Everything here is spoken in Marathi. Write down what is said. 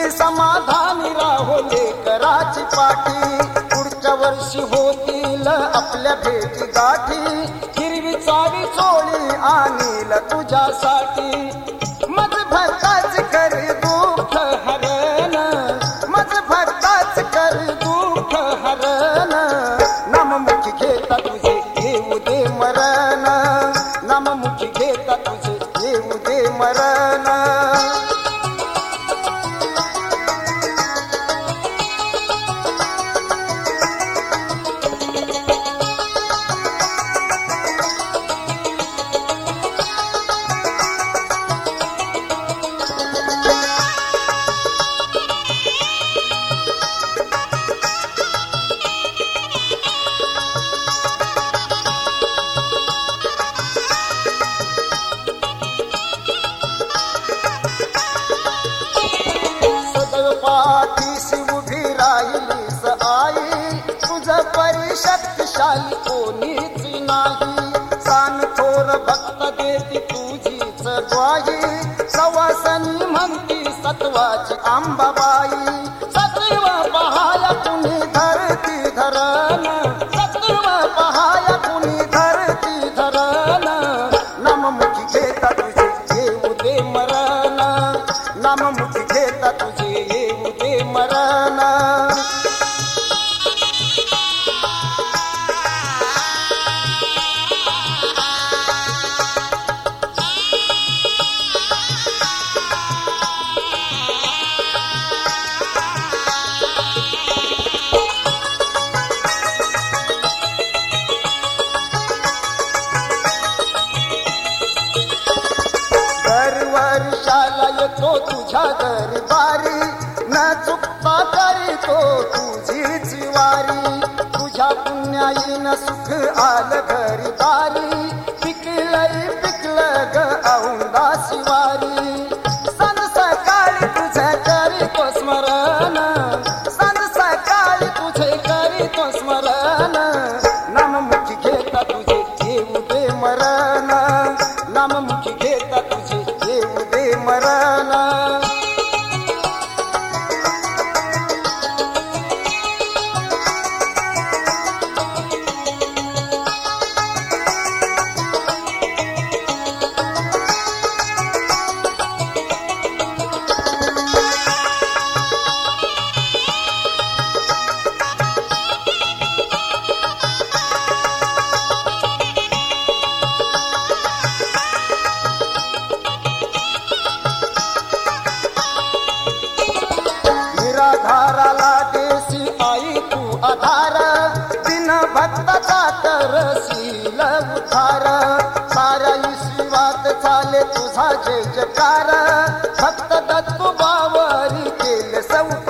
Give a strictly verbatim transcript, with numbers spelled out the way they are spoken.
सुखी समाधानी राहो लेकराची पाठी, पुढच्या वर्षी होतील आपल्या भेटी गाठी, हिरवी चावी चोळी आणील तुझ्यासाठी, मज भरताच कर दुःख हरण, मज भरताच कर दुःख हरण, नाममुखी घेता तुझे येऊ दे मरण, नाममुखी घेता तुझे येऊ दे मरण. पाठीशी उभी राहिलीस आई, तुझ परी शक्तिशाली कोणीच नाही, सान थोर भक्त देती तुझीच ग्वाही, सवासनी म्हणती सत्वाची अंबाबाई, सत्व पहाया कुणी धरती धरण, सत्व पहाया कुणी धरती धरण, नाममुखी घेता तुझे येऊ दे मरण, नाममुखी घेता तुझे येऊ दे मरण. दरवर्षाला येतो तुझ्या दरबारी, न चुकता करीतो तुझीच वारी, तुझ्या पुण्याईन सुख आलं घरी दारी, पिकलंय पिकलं ग औंदा शिवारी, सन सकाळी तुझे करीतो स्मरण, सन सकाळी तुझे करीतो स्मरण, नाममुखी घेता तुझे येऊ दे मरण, नाममुखी घेता तुझे येऊ दे मरण. निराधाराला देसी आई तू आधार, बिन भक्ताचा करशील उद्धार, साऱ्या ईश्वात चाले तुझा जय जयकार, भक्त दत्तू बावरी केले सौ